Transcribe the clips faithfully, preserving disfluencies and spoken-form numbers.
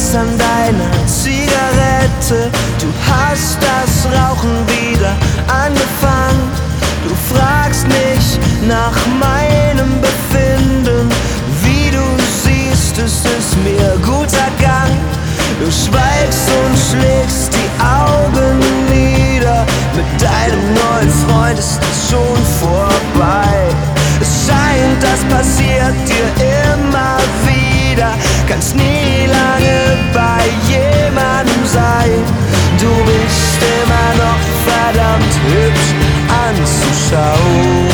es an deiner Zigarette. Du hast das Rauchen wieder angefangen. Du fragst mich nach meinem Befinden. Wie du siehst, es ist mir guter Gang. Du schweigst und schlägst die Augen nieder. Mit deinem neuen Freund ist es schon vorbei. Es scheint, das passiert dir immer wieder. Kannst nie lange bei jemandem sein. Du bist immer noch verdammt hübsch anzuschauen.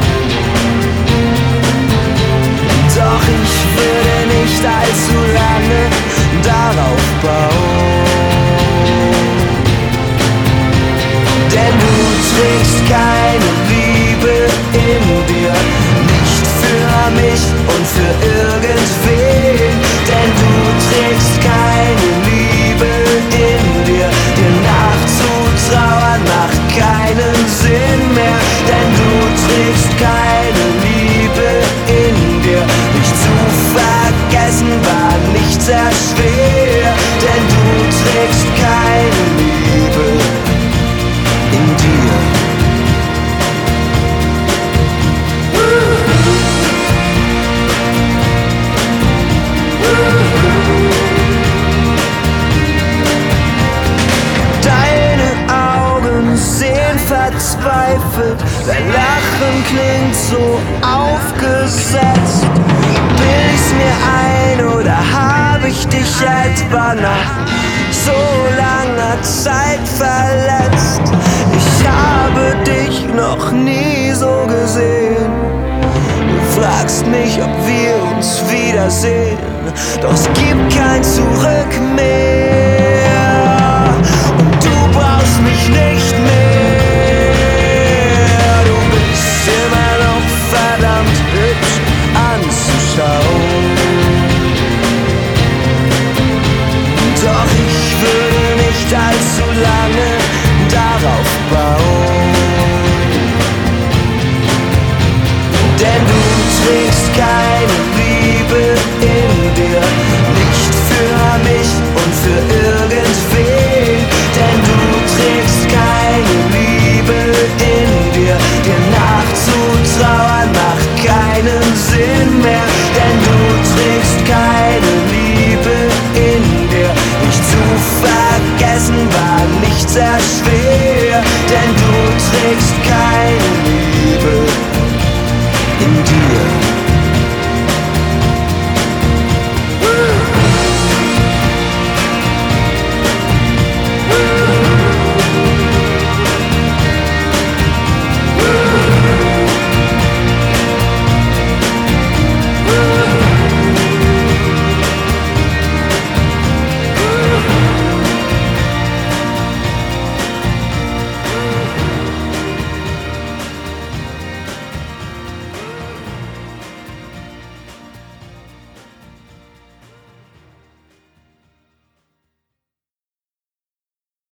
Doch ich würde nicht allzu lange darauf bauen. Denn du trägst keine Liebe in dir, nicht für mich und für irgendwen. Denn du trägst keine Liebe in dir, dir nachzutrauern macht keinen Sinn mehr. Denn du trägst keine Liebe in dir, dich zu vergessen war nicht sehr schwer. Denn du trägst keine Liebe in dir. Deine Augen sehen verzweifelt, dein Lachen klingt so aufgesetzt. Bild ich's mir ein oder hab ich dich etwa nach so langer Zeit verletzt? Ich habe dich noch nie so gesehen. Du fragst mich, ob wir uns wiedersehen, doch es gibt kein Zurück mehr. Und du brauchst mich nicht mehr. Du bist immer noch verdammt hübsch anzuschauen. Doch ich würde nicht allzu lange darauf bauen. Denn du trägst keine Liebe in dir, nicht für mich und für irgendwen. Denn du trägst keine Liebe in dir, dir nachzutrauern macht keinen Sinn mehr. Denn du trägst keine Liebe in dir, dich zu vergessen war nicht sehr schwer. Denn du trägst keine Liebe